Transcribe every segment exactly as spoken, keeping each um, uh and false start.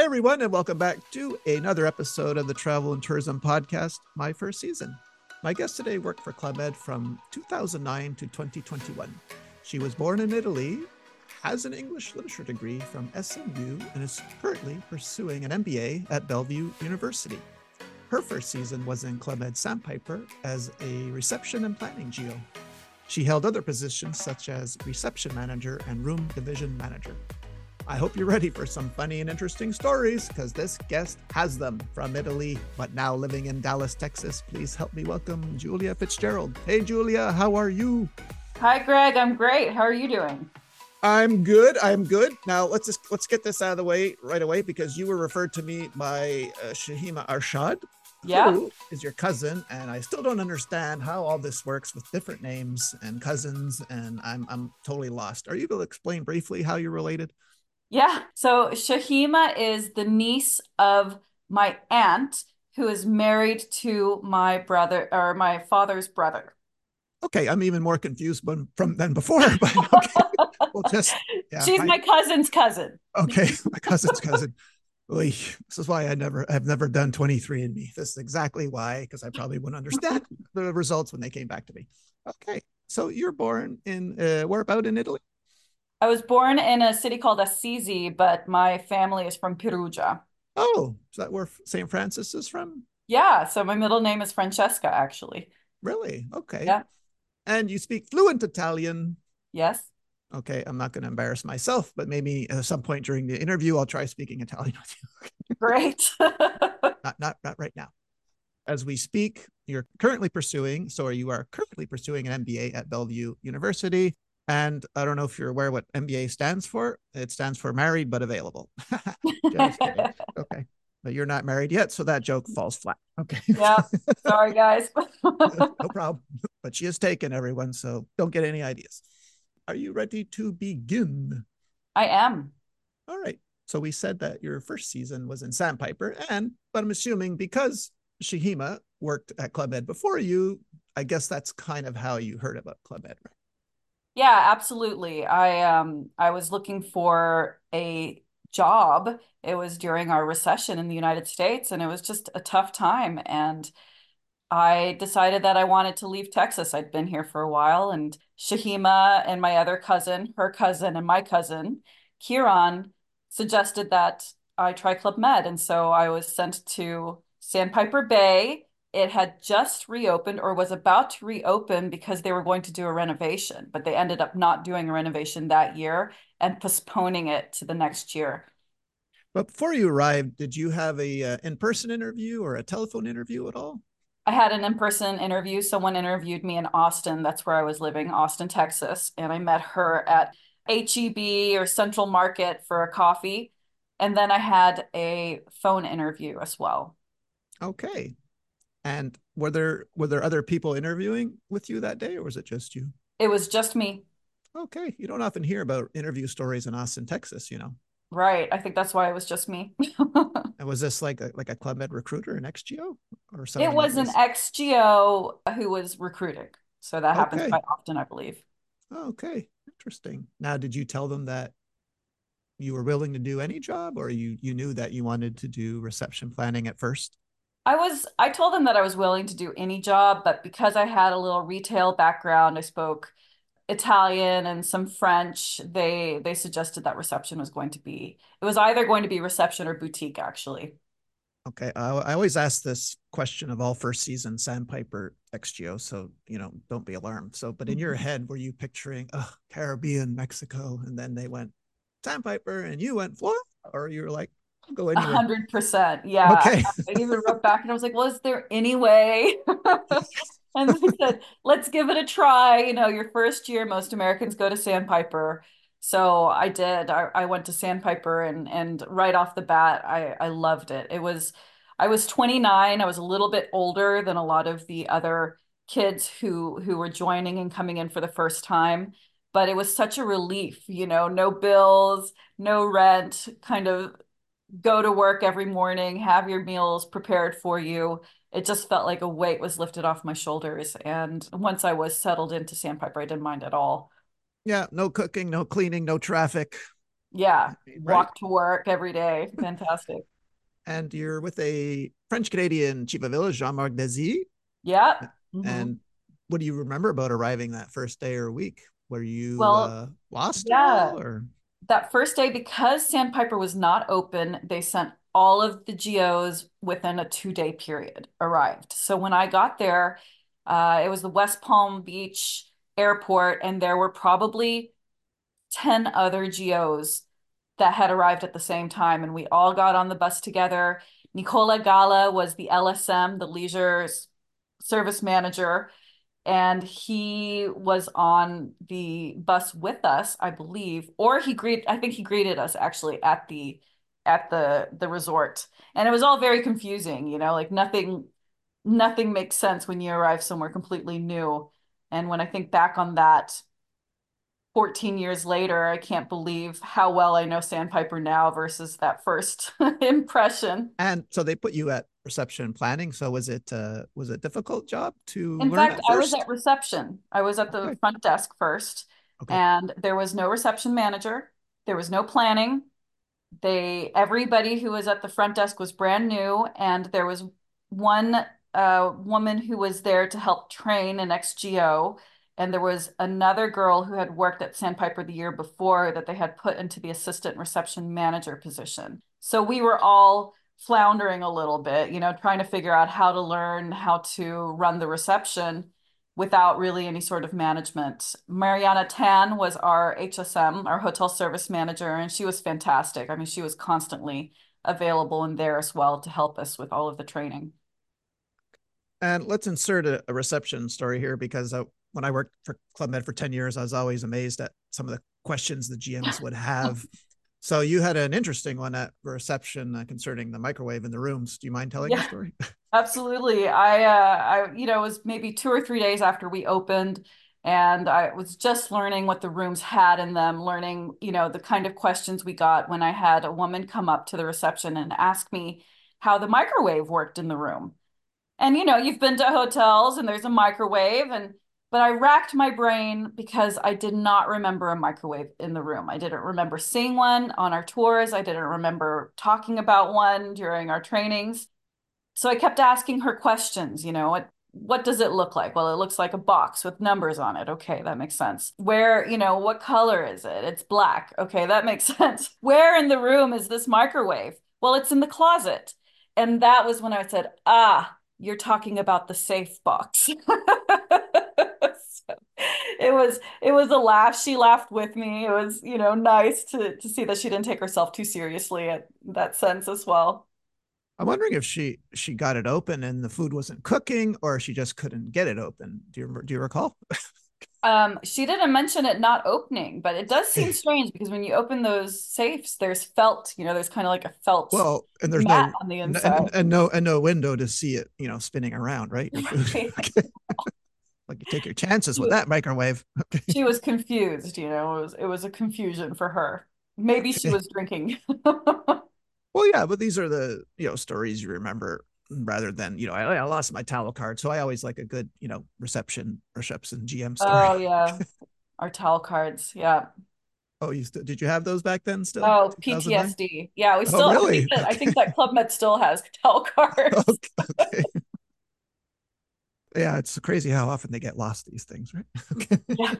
everyone, and welcome back to another episode of the Travel and Tourism Podcast, my first season. My guest today worked for Club Med from two thousand nine to twenty twenty-one. She was born in Italy, has an English literature degree from S M U, and is currently pursuing an M B A at Bellevue University. Her first season was in Club Med Sandpiper as a reception and planning geo. She held other positions such as reception manager and room division manager. I hope you're ready for some funny and interesting stories, because this guest has them. From Italy, but now living in Dallas, Texas. Please help me welcome Julia Fitzgerald. Hey, Julia, how are you? Hi, Greg. I'm great. How are you doing? I'm good. I'm good. Now let's just let's get this out of the way right away, because you were referred to me by uh, Shahima Arshad, Yeah. who is your cousin, and I still don't understand how all this works with different names and cousins, and I'm I'm totally lost. Are you able to explain briefly how you're related? Yeah. So Shahima is the niece of my aunt who is married to my brother or my father's brother. Okay, I'm even more confused than, from than before, but okay. We'll just, yeah. She's I, my cousin's cousin. okay, my cousin's cousin. Oy, this is why I never, I've never done twenty-three and me. This is exactly why, because I probably wouldn't understand the results when they came back to me. Okay, so you're born in, uh, where about in Italy? I was born in a city called Assisi, but my family is from Perugia. Oh, is that where Saint Francis is from? Yeah. So my middle name is Francesca, actually. Really? Okay. Yeah. And you speak fluent Italian. Yes. Okay, I'm not going to embarrass myself, but maybe at some point during the interview, I'll try speaking Italian with you. Great. not, not, not right now. As we speak, you're currently pursuing, so you are currently pursuing an M B A at Bellevue University. And I don't know if you're aware what M B A stands for. It stands for married but available. Just kidding. Okay. But you're not married yet, so that joke falls flat. Okay. Yeah. Sorry, guys. No problem. But she is taken, everyone, so don't get any ideas. Are you ready to begin? I am. All right. So we said that your first season was in Sandpiper, and but I'm assuming because Shahima worked at Club Ed before you, I guess that's kind of how you heard about Club Ed, right? Yeah, absolutely. I um I was looking for a job. It was during our recession in the United States, and it was just a tough time. And I decided that I wanted to leave Texas. I'd been here for a while, and Shahima and my other cousin, her cousin, and my cousin, Kieran, suggested that I try Club Med. And so I was sent to Sandpiper Bay. It had just reopened or was about to reopen because they were going to do a renovation, but they ended up not doing a renovation that year and postponing it to the next year. But before you arrived, did you have a uh, in-person interview or a telephone interview at all? I had an in-person interview. Someone interviewed me in Austin. That's where I was living, Austin, Texas. And I met her at H E B or Central Market for a coffee. And then I had a phone interview as well. Okay. And were there were there other people interviewing with you that day, or was it just you? It was just me. Okay. You don't often hear about interview stories in Austin, Texas, you know. Right. I think that's why it was just me. And was this like a like a Club Med recruiter, an X G O, or It something that was an was ex G O who was recruiting. So that happens okay? quite often, I believe. Okay, interesting. Now, did you tell them that you were willing to do any job, or you you knew that you wanted to do reception planning at first? I was, I told them that I was willing to do any job, but because I had a little retail background, I spoke Italian and some French, they they suggested that reception was going to be, it was either going to be reception or boutique, actually. Okay, I, I always ask this question of all first season Sandpiper X G O, so you know, don't be alarmed. So, but in your head, were you picturing oh, Caribbean, Mexico, and then they went Sandpiper, and you went Florida, or you were like, I'll go A anywhere? hundred percent. Yeah. Okay, I even wrote back and I was like, well, is there any way? And they said, let's give it a try. You know, your first year, most Americans go to Sandpiper. So I did. I, I went to Sandpiper and and right off the bat, I, I loved it. It was, I was twenty-nine. I was a little bit older than a lot of the other kids who who were joining and coming in for the first time. But it was such a relief, you know, no bills, no rent, kind of go to work every morning, have your meals prepared for you. It just felt like a weight was lifted off my shoulders. And once I was settled into Sandpiper, I didn't mind at all. yeah, no cooking, no cleaning, no traffic. Yeah. right? Walk to work every day. Fantastic. And you're with a French Canadian chief of village, Jean Marc Dezy. Yep. Hmm. And what do you remember about arriving that first day or week? Were you Well, uh, lost at yeah. all, or? That first day, because Sandpiper was not open, they sent all of the G Os within a two day period arrived. So when I got there, uh, it was the West Palm Beach airport, and there were probably ten other G Os that had arrived at the same time. And we all got on the bus together. Nicola Gala was the L S M, the leisure service manager, and he was on the bus with us, I believe, or he greeted, I think he greeted us actually at the at the the resort. And it was all very confusing, you know, like nothing nothing makes sense when you arrive somewhere completely new. And when I think back on that fourteen years later, I can't believe how well I know Sandpiper now versus that first impression. And so they put you at reception planning. So was it uh, was it a difficult job to In learn fact, at I was first? at reception. I was at the Okay, front desk first, okay. and there was no reception manager. There was no planning. They everybody who was at the front desk was brand new, and there was one uh, woman who was there to help train an ex G O, and there was another girl who had worked at Sandpiper the year before that they had put into the assistant reception manager position. So we were all floundering a little bit, you know, trying to figure out how to learn how to run the reception without really any sort of management. Mariana Tan was our H S M, our hotel service manager, and she was fantastic. I mean, she was constantly available and there as well to help us with all of the training. And let's insert a, a reception story here because uh, when I worked for Club Med for ten years, I was always amazed at some of the questions the G Ms would have. So you had an interesting one at reception uh, concerning the microwave in the rooms. Do you mind telling the Yeah, story? absolutely. I, uh, I, you know, it was maybe two or three days after we opened, and I was just learning what the rooms had in them, learning, you know, the kind of questions we got when I had a woman come up to the reception and ask me how the microwave worked in the room. And you know, you've been to hotels and there's a microwave, and but I racked my brain because I did not remember a microwave in the room. I didn't remember seeing one on our tours. I didn't remember talking about one during our trainings. So I kept asking her questions, you know, what what does it look like? Well, it looks like a box with numbers on it. Okay, that makes sense. Where, you know, what color is it? It's black. Okay, that makes sense. Where in the room is this microwave? Well, it's in the closet. And that was when I said, ah, you're talking about the safe box. So it was it was a laugh. She laughed with me. It was, you know, nice to to see that she didn't take herself too seriously at that sense as well. I'm wondering if she she got it open and the food wasn't cooking, or she just couldn't get it open. Do you do you recall? Um, she didn't mention it not opening, but it does seem strange because when you open those safes, there's felt, you know, there's kind of like a felt Well, and there's mat no on the inside. and, and no and no window to see it, you know, spinning around, right? Your food. Right. Okay. Like you take your chances She with was, that microwave. Okay. she was confused, you know, it was it was a confusion for her. Maybe she Okay. was drinking. Well, yeah, but these are the, you know, stories you remember rather than, you know, I, I lost my towel card. So I always like a good, you know, reception reception G M story. Oh yeah, our towel cards. Yeah. Oh, you still did you have those back then still? Oh, two thousand nine? P T S D. Yeah, we Oh, still I think really? that I Okay. think that Club Med still has towel cards. Okay. Okay. Yeah, it's crazy how often they get lost, these things, right? Okay. Yeah.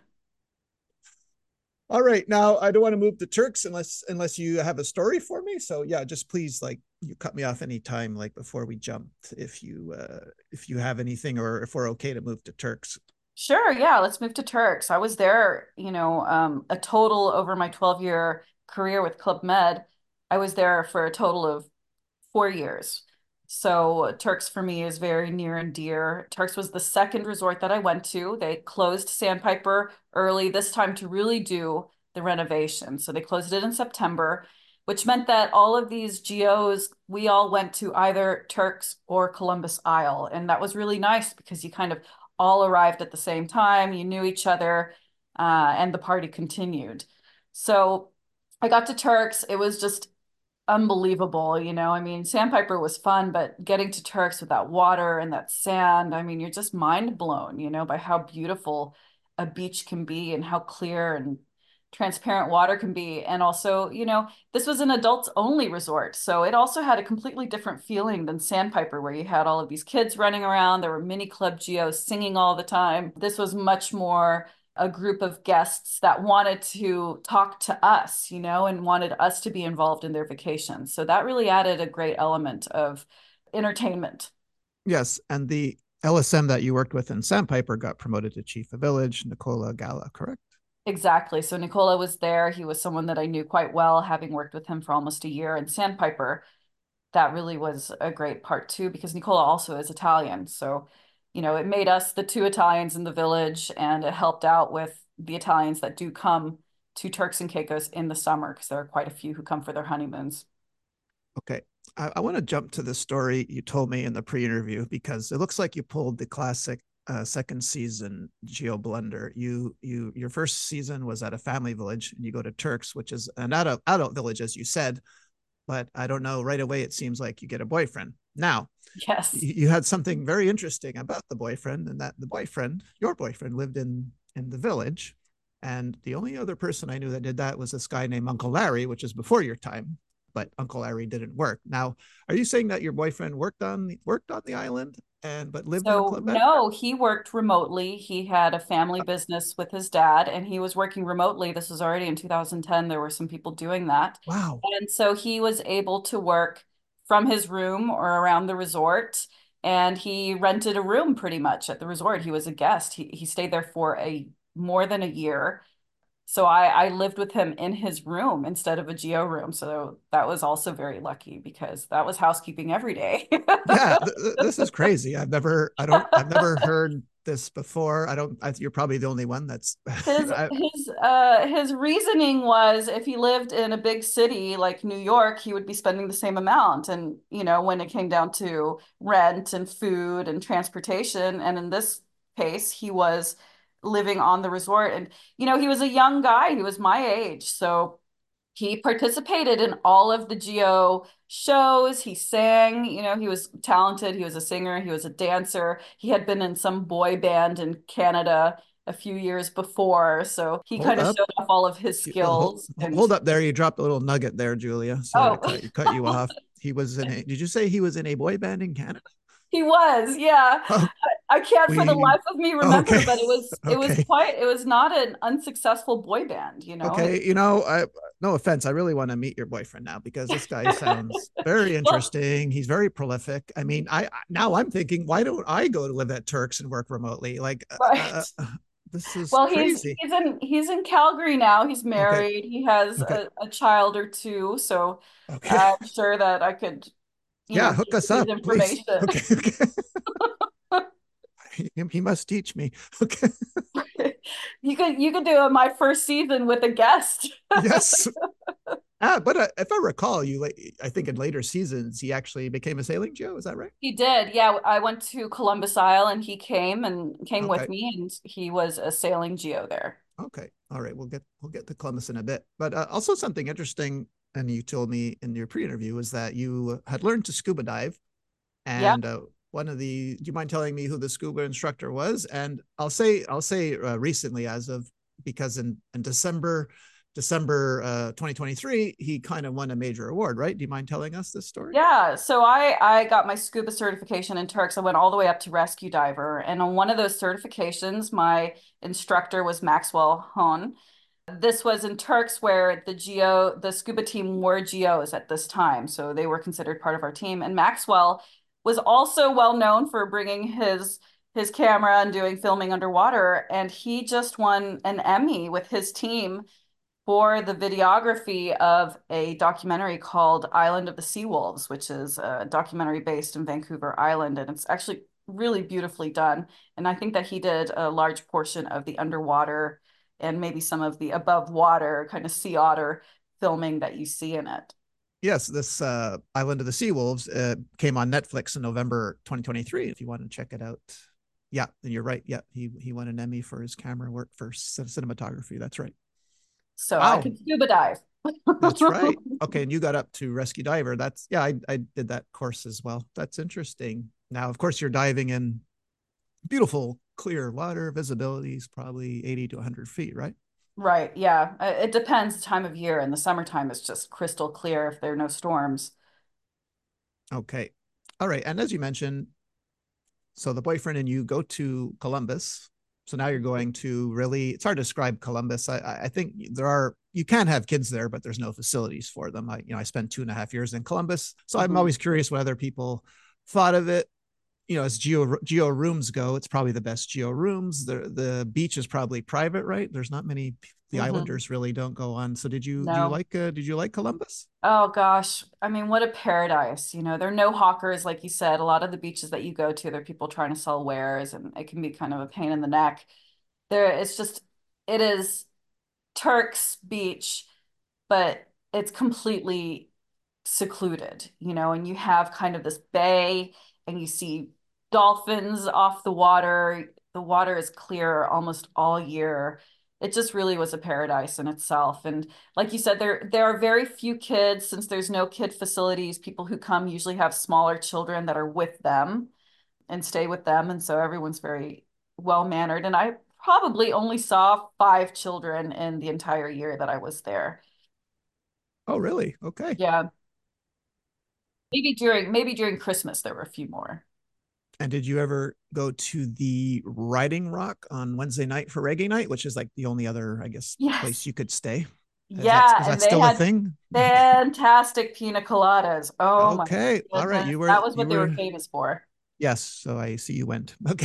All right. Now I don't want to move to Turks unless unless you have a story for me. So yeah, just please like you cut me off anytime like before we jump if you uh if you have anything or if we're okay to move to Turks. Sure, yeah, let's move to Turks. I was there, you know, um, a total over my twelve year career with Club Med. I was there for a total of four years. So Turks for me is very near and dear. Turks was the second resort that I went to. They closed Sandpiper early this time to really do the renovation. So they closed it in September, which meant that all of these G Os, we all went to either Turks or Columbus Isle. And that was really nice because you kind of all arrived at the same time, you knew each other, uh, and the party continued. So I got to Turks. It was just unbelievable, you know. I mean, Sandpiper was fun, but getting to Turks with that water and that sand, I mean, you're just mind blown, you know, by how beautiful a beach can be and how clear and transparent water can be. And also, you know, this was an adults only resort. So it also had a completely different feeling than Sandpiper, where you had all of these kids running around. There were mini club geos singing all the time. This was much more a group of guests that wanted to talk to us, you know, and wanted us to be involved in their vacations. So that really added a great element of entertainment. Yes, and the L S M that you worked with in Sandpiper got promoted to chief of village, Nicola Gala, correct? Exactly. So Nicola was there. He was someone that I knew quite well, having worked with him for almost a year. And Sandpiper, that really was a great part too, because Nicola also is Italian. So, you know, it made us the two Italians in the village, and it helped out with the Italians that do come to Turks and Caicos in the summer, because there are quite a few who come for their honeymoons. Okay. I, I want to jump to the story you told me in the pre-interview, because it looks like you pulled the classic uh, second season geo blunder. You you your first season was at a family village, and you go to Turks, which is an adult adult village, as you said. But I don't know. Right away, it seems like you get a boyfriend. Now, Yes. you, you had something very interesting about the boyfriend, and that the boyfriend, your boyfriend, lived in in the village. And the only other person I knew that did that was this guy named Uncle Larry, which is before your time, but Uncle Larry didn't work. Now, are you saying that your boyfriend worked on worked on the island and but lived in So Club Med? no, he worked remotely. He had a family business with his dad, and he was working remotely. This was already in two thousand ten. There were some people doing that. Wow. And so he was able to work from his room or around the resort. And he rented a room pretty much at the resort. He was a guest. He he stayed there for a more than a year. So I, I lived with him in his room instead of a geo room. So that was also very lucky, because that was housekeeping every day. Yeah, th- th- this is crazy. I've never, I don't, I've never heard this before. I don't. I, you're probably the only one that's. His I, his uh his reasoning was, if he lived in a big city like New York, he would be spending the same amount. And you know, when it came down to rent and food and transportation, and in this case, he was living on the resort. And you know, he was a young guy, he was my age. So he participated in all of the Geo shows. He sang, you know, he was talented. He was a singer, he was a dancer. He had been in some boy band in Canada a few years before. So he hold kind of up. showed off all of his You- uh, hold, skills. And hold up there. You dropped a little nugget there, Julia. Sorry to oh, cut you cut you off. He was in a. Did you say he was in a boy band in Canada? he was, yeah. Oh, I, I can't for the we. life of me remember, Okay. but it was it was Okay. quite it was not an unsuccessful boy band, you know. Okay. You know, I no offense. I really want to meet your boyfriend now, because this guy sounds very Well, interesting. He's very prolific. I mean, I now I'm thinking, why don't I go to live at Turks and work remotely? Like, uh, right. uh, this is Well, he's crazy. he's in he's in Calgary now. He's Okay. married. He has Okay. a, a child or two. So Okay. I'm sure that I could, you Yeah. know, Hook give us you his up, please. information. Okay. Okay. he, he must teach me. Okay. You could you could do a, my first season with a guest. Yes. Ah, but uh, if I recall, you like I think in later seasons he actually became a sailing Joe. Is that right? He did. Yeah, I went to Columbus Isle, and he came and came with Okay. me, and he was a sailing geo there. Okay. All right. We'll get we'll get to Columbus in a bit. But uh, also something interesting, and you told me in your pre-interview, is that you had learned to scuba dive, Yeah. and uh, one of the. Do you mind telling me who the scuba instructor was? And I'll say I'll say uh, recently, as of because in in December December uh, twenty twenty-three, he kind of won a major award, right? Do you mind telling us this story? Yeah, so I I got my scuba certification in Turks. I went all the way up to rescue diver, and on one of those certifications, my instructor was Maxwell Hone. This was in Turks, where the geo the scuba team were geos at this time, so they were considered part of our team. And Maxwell was also well known for bringing his his camera and doing filming underwater, and he just won an Emmy with his team for the videography of a documentary called Island of the Seawolves, which is a documentary based in Vancouver Island. And it's actually really beautifully done. And I think that he did a large portion of the underwater and maybe some of the above water kind of sea otter filming that you see in it. Yes, this uh, Island of the Seawolves uh, came on Netflix in November twenty twenty-three. If you want to check it out, yeah, and you're right. Yeah, he he won an Emmy for his camera work for cinematography. That's right. So I Wow, could scuba dive. that's right. Okay, and you got up to rescue diver. That's yeah, I I did that course as well. That's interesting. Now, of course, you're diving in beautiful, clear water. Visibility is probably eighty to one hundred feet, right? Right. Yeah. Uh, It depends the time of year. In the summertime, it's just crystal clear if there are no storms. Okay. All right. And as you mentioned, so the boyfriend and you go to Columbus. So now you're going to really, it's hard to describe Columbus. I, I think there are, you can have kids there, but there's no facilities for them. I, you know, I spent two and a half years in Columbus. So I'm Mhm. always curious what other people thought of it. You know, as geo geo rooms go, it's probably the best geo rooms. The the beach is probably private, right? There's not many. The Mhm. Islanders really don't go on. So did you do you No. like uh, did you like Columbus? Oh gosh. I mean, what a paradise. You know, there are no hawkers, like you said. A lot of the beaches that you go to, there are people trying to sell wares, and it can be kind of a pain in the neck. There, it's just, it is Turks Beach, but it's completely secluded, you know, and you have kind of this bay and you see dolphins off the water. The water is clear almost all year. It just really was a paradise in itself. And like you said, there there are very few kids since there's no kid facilities. People who come usually have smaller children that are with them and stay with them. And so everyone's very well mannered. And I probably only saw five children in the entire year that I was there. Oh, really? Okay. Yeah. Maybe during maybe during Christmas there were a few more. And did you ever go to the Riding Rock on Wednesday night for reggae night, which is like the only other, I guess, place Yes. you could stay? Is that Yeah, is that and they still a had thing? fantastic pina coladas. Oh my Okay. All right. goodness. You were That was you what they were were famous for. yes. So I see you went. Okay.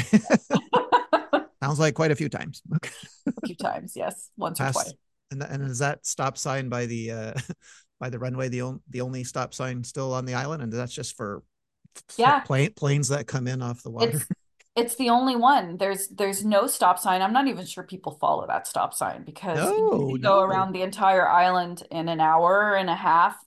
A Sounds like quite a few times. Okay. few times, yes, once or twice. Past and and is that stop sign by the uh by the runway the only the only stop sign still on the island, and that's just for Yeah, plane planes that come in off the water? it's it's the only one. There's there's no stop sign. I'm not even sure people follow that stop sign because you No, can go no. around the entire island in an hour and a half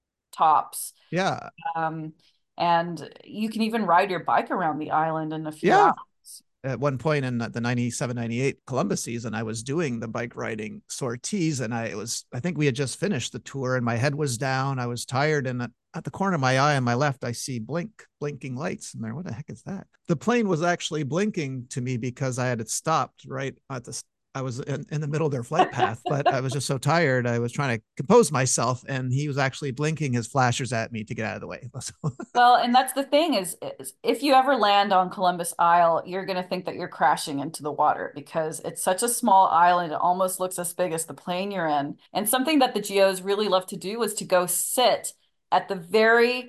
tops. Yeah. Um, and you can even ride your bike around the island in a few Yeah. hours. At one point in the ninety-seven ninety-eight Columbus season, I was doing the bike riding sorties, and I was, I think we had just finished the tour and my head was down. I was tired. And at, at the corner of my eye on my left, I see blink, blinking lights. And there, what the heck is that? The plane was actually blinking to me because I had it stopped right at the, I was in, in the middle of their flight path, but I was just so tired. I was trying to compose myself, and he was actually blinking his flashers at me to get out of the way. Well, and that's the thing is, is if you ever land on Columbus Isle, you're going to think that you're crashing into the water because it's such a small island. It almost looks as big as the plane you're in. And something that the Geos really love to do is to go sit at the very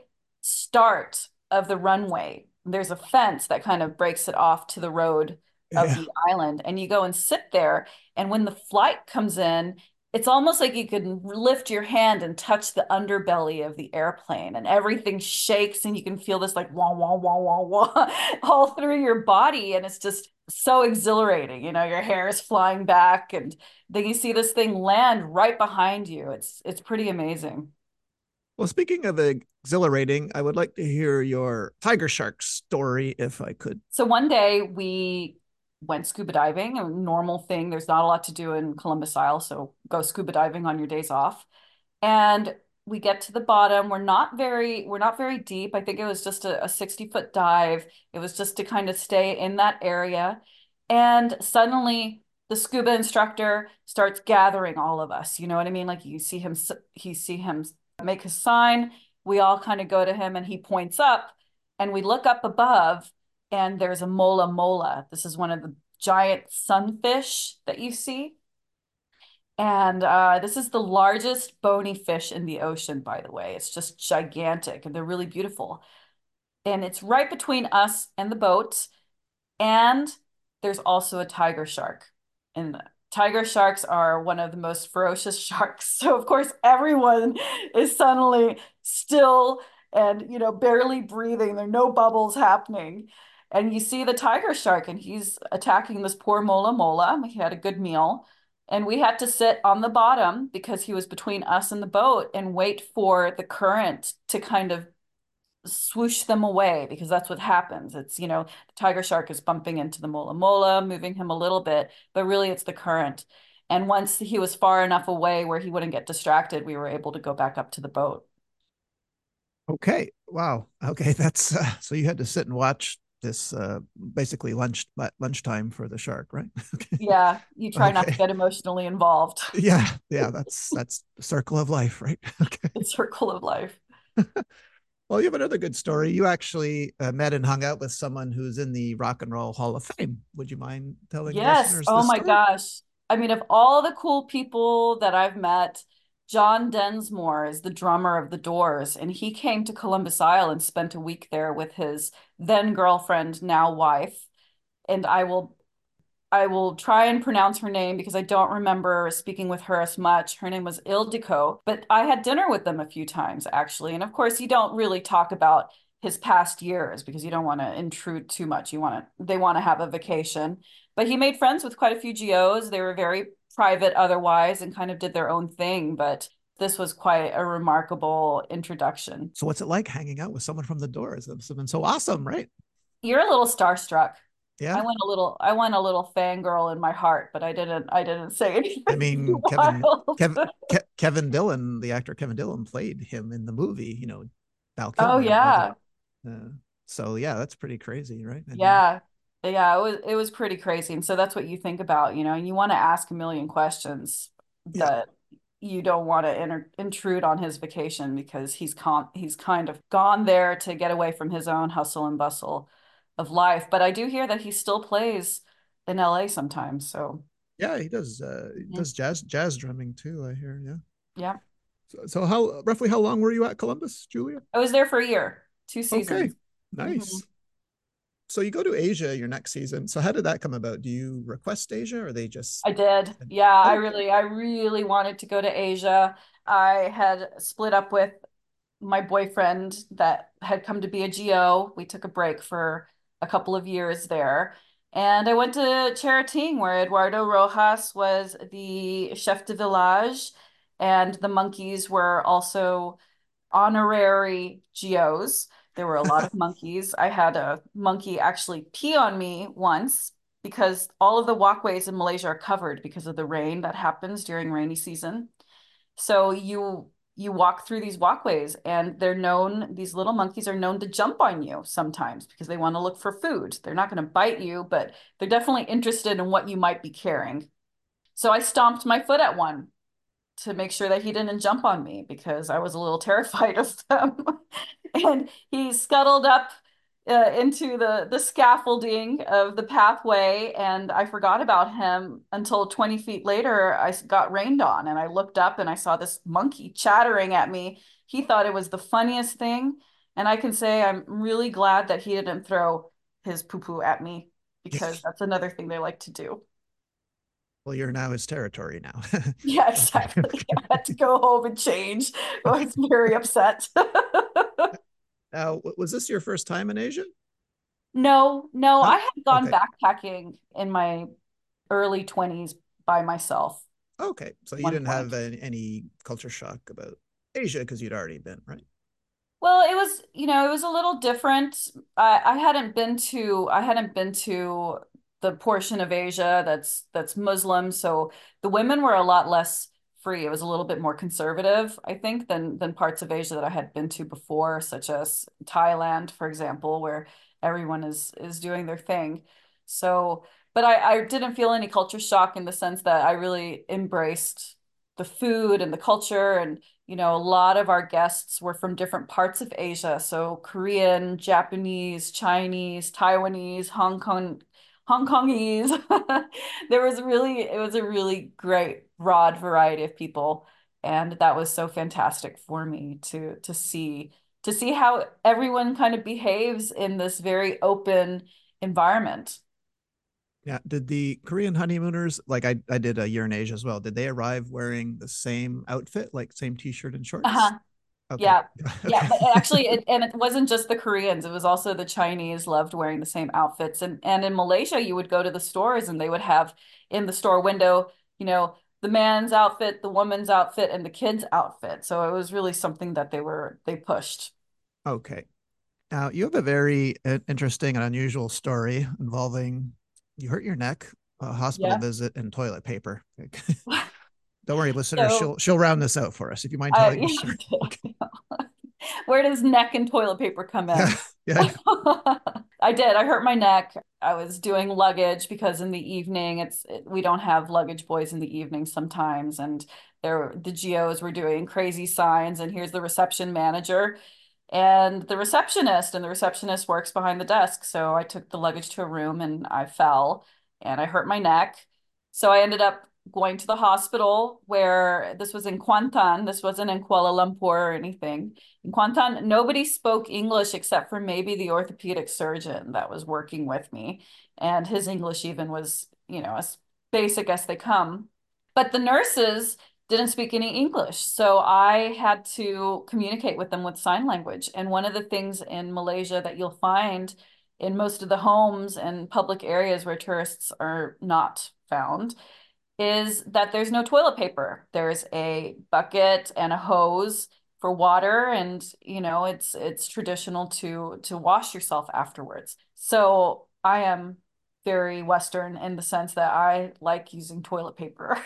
start of the runway. There's a fence that kind of breaks it off to the road of Yeah. the island, and you go and sit there. And when the flight comes in, it's almost like you can lift your hand and touch the underbelly of the airplane and everything shakes and you can feel this like wah wah wah wah wah all through your body, and it's just so exhilarating. You know, your hair is flying back and then you see this thing land right behind you. It's it's pretty amazing. Well, speaking of exhilarating, I would like to hear your tiger shark story if I could. So one day we went scuba diving, a normal thing. There's not a lot to do in Columbus Isle, so go scuba diving on your days off. And we get to the bottom. We're not very, we're not very deep. I think it was just a, a sixty foot dive. It was just to kind of stay in that area. And suddenly the scuba instructor starts gathering all of us. You know what I mean? Like you see him, he see him make a sign. We all kind of go to him and he points up and we look up above and there's a mola mola. This is one of the giant sunfish that you see. And uh, this is the largest bony fish in the ocean, by the way. It's just gigantic and they're really beautiful. And it's right between us and the boat. And there's also a tiger shark. And tiger sharks are one of the most ferocious sharks. So of course everyone is suddenly still and you know barely breathing. There are no bubbles happening. And you see the tiger shark and he's attacking this poor mola mola. He had a good meal. And we had to sit on the bottom because he was between us and the boat and wait for the current to kind of swoosh them away because that's what happens. It's, you know, the tiger shark is bumping into the mola mola, moving him a little bit, but really it's the current. And once he was far enough away where he wouldn't get distracted, we were able to go back up to the boat. Okay. Wow. Okay. That's uh, so you had to sit and watch this uh, basically lunch lunchtime for the shark, right? Okay. Yeah, you try not to Okay. get emotionally involved. Yeah, yeah, that's that's the circle of life, right? Okay. The circle of life. Well, you have another good story. You actually uh, met and hung out with someone who's in the Rock and Roll Hall of Fame. Would you mind telling Yes. listeners Oh this my story? gosh. I mean, of all the cool people that I've met, John Densmore is the drummer of The Doors, and he came to Columbus Isle and spent a week there with his then girlfriend, now wife. And I will I will try and pronounce her name because I don't remember speaking with her as much. Her name was Ildiko, but I had dinner with them a few times actually. And of course, you don't really talk about his past years because you don't want to intrude too much. You want to, they want to have a vacation. But he made friends with quite a few G Os. They were very private otherwise and kind of did their own thing, but this was quite a remarkable introduction. So, what's it like hanging out with someone from the Doors? That's been so awesome, right? You're a little starstruck. I Yeah. went a little I went a little fangirl in my heart, but I didn't I didn't say I anything too mean, Kevin, wild. Kev, Ke- Kevin Dillon, the actor Kevin Dillon, played him in the movie. You know, Val Oh Kilmer. yeah. Uh, so yeah, that's pretty crazy, right? I mean, Yeah. Yeah, it was it was pretty crazy. And so that's what you think about, you know, and you want to ask a million questions yeah, that you don't want to inter intrude on his vacation because he's con he's kind of gone there to get away from his own hustle and bustle of life. But I do hear that he still plays in L A sometimes. So yeah, he does. Uh, he yeah. does jazz jazz drumming too. I hear. Yeah. Yeah. So, so how roughly how long were you at Columbus, Julia? I was there for a year, two Okay, seasons. Hmm. nice. So you go to Asia your next season. So how did that come about? Do you request Asia, or they just? I did. Yeah, I Oh, really, I really wanted to go to Asia. I had split up with my boyfriend that had come to be a G O. We took a break for a couple of years there. And I went to Cherating, where Eduardo Rojas was the chef de village, and the monkeys were also honorary G Os. There were a lot of monkeys. I had a monkey actually pee on me once because all of the walkways in Malaysia are covered because of the rain that happens during rainy season. So you you walk through these walkways and they're known, these little monkeys are known to jump on you sometimes because they want to look for food. They're not going to bite you, but they're definitely interested in what you might be carrying. So I stomped my foot at one to make sure that he didn't jump on me because I was a little terrified of them. And he scuttled up uh, into the the scaffolding of the pathway, and I forgot about him until twenty feet later. I got rained on, and I looked up and I saw this monkey chattering at me. He thought it was the funniest thing, and I can say I'm really glad that he didn't throw his poo poo at me because that's another thing they like to do. well, you're now his territory now. Yeah, Okay. exactly. I had to go home and change. I was very upset. Now, was this your first time in Asia? No, no, I No. had gone Okay. backpacking in my early twenties by myself Okay. So at you one didn't have point. any, any culture shock about Asia because you'd already been, right? Well, it was, you know, it was a little different. I, I hadn't been to I hadn't been to the portion of Asia that's that's Muslim, so the women were a lot less free. It was a little bit more conservative, I think, than than parts of Asia that I had been to before, such as Thailand, for example, where everyone is is doing their thing. So, but I, I didn't feel any culture shock in the sense that I really embraced the food and the culture, and you know, a lot of our guests were from different parts of Asia. So Korean, Japanese, Chinese, Taiwanese, Hong Kong, Hong Kongese. There was really, it was a really great broad variety of people. And that was so fantastic for me to to see to see how everyone kind of behaves in this very open environment. Yeah. Did the Korean honeymooners, like I, I did a year in Asia as well, did they arrive wearing the same outfit, like same t-shirt and shorts? Uh-huh. Okay. Yeah. Yeah, Okay. but actually it, and it wasn't just the Koreans, it was also the Chinese loved wearing the same outfits. And and in Malaysia you would go to the stores and they would have in the store window, you know, the man's outfit, the woman's outfit, and the kid's outfit. So it was really something that they were they pushed. Okay. Now you have a very uh, interesting and unusual story involving you hurt your neck, a hospital Yeah. visit, and toilet paper. Don't worry, listeners. So She'll she'll round this out for us if you mind I telling your story. Okay. yeah. Where does neck and toilet paper come Yeah. in? Yeah. I did. I hurt my neck. I was doing luggage because in the evening it's it, we don't have luggage boys in the evening sometimes, and there the G Os were doing crazy signs, and here's the reception manager and the receptionist, and the receptionist works behind the desk. So I took the luggage to a room and I fell and I hurt my neck. So I ended up going to the hospital where this was in Kuantan. This wasn't in Kuala Lumpur or anything. In Kuantan, nobody spoke English except for maybe the orthopedic surgeon that was working with me. And his English even was, you know, as basic as they come. But the nurses didn't speak any English. So I had to communicate with them with sign language. And one of the things in Malaysia that you'll find in most of the homes and public areas where tourists are not found is that there's no toilet paper. There's a bucket and a hose for water, and you know, it's it's traditional to to wash yourself afterwards. So I am very Western in the sense that I like using toilet paper.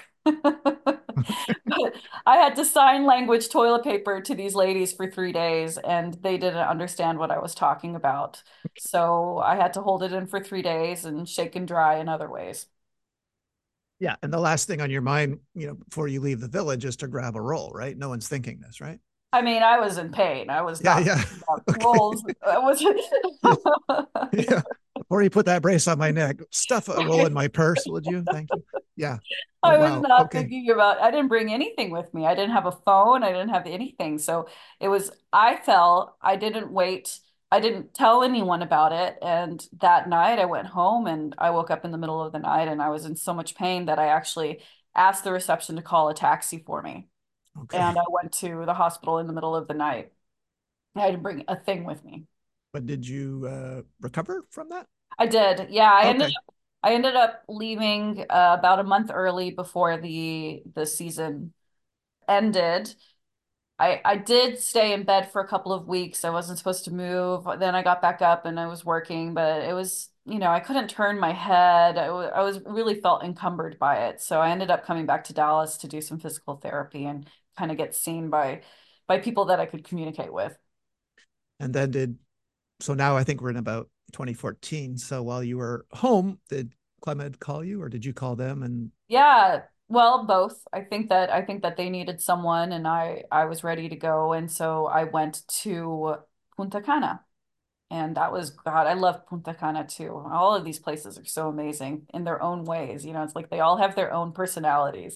But I had to sign language toilet paper to these ladies for three days, and they didn't understand what I was talking about. So I had to hold it in for three days and shake and dry in other ways. Yeah. And the last thing on your mind, you know, before you leave the village is to grab a roll, right? No one's thinking this, right? I mean, I was in pain. I was Yeah. not Yeah. thinking about Okay. rolls. I was Yeah. Yeah. Before you put that brace on my neck, stuff a roll in my purse, would you? Thank you. Yeah. Oh, I was wow. not Okay. thinking about, I didn't bring anything with me. I didn't have a phone. I didn't have anything. So it was, I fell. I didn't wait. I didn't tell anyone about it. And that night I went home and I woke up in the middle of the night and I was in so much pain that I actually asked the reception to call a taxi for me. Okay. And I went to the hospital in the middle of the night. I didn't bring a thing with me. But did you uh, recover from that? I did. Yeah, I ended Okay. up I ended up leaving uh, about a month early before the the season ended. I I did stay in bed for a couple of weeks. I wasn't supposed to move. Then I got back up and I was working, but it was, you know, I couldn't turn my head. I was, I was really felt encumbered by it. So I ended up coming back to Dallas to do some physical therapy and kind of get seen by by people that I could communicate with. And then did, so now I think we're in about twenty fourteen. So while you were home, did Clement call you or did you call them? And Yeah, well, both. I think that I think that they needed someone and I I was ready to go, and so I went to Punta Cana. And that was God, I love Punta Cana too. All of these places are so amazing in their own ways. You know, it's like they all have their own personalities.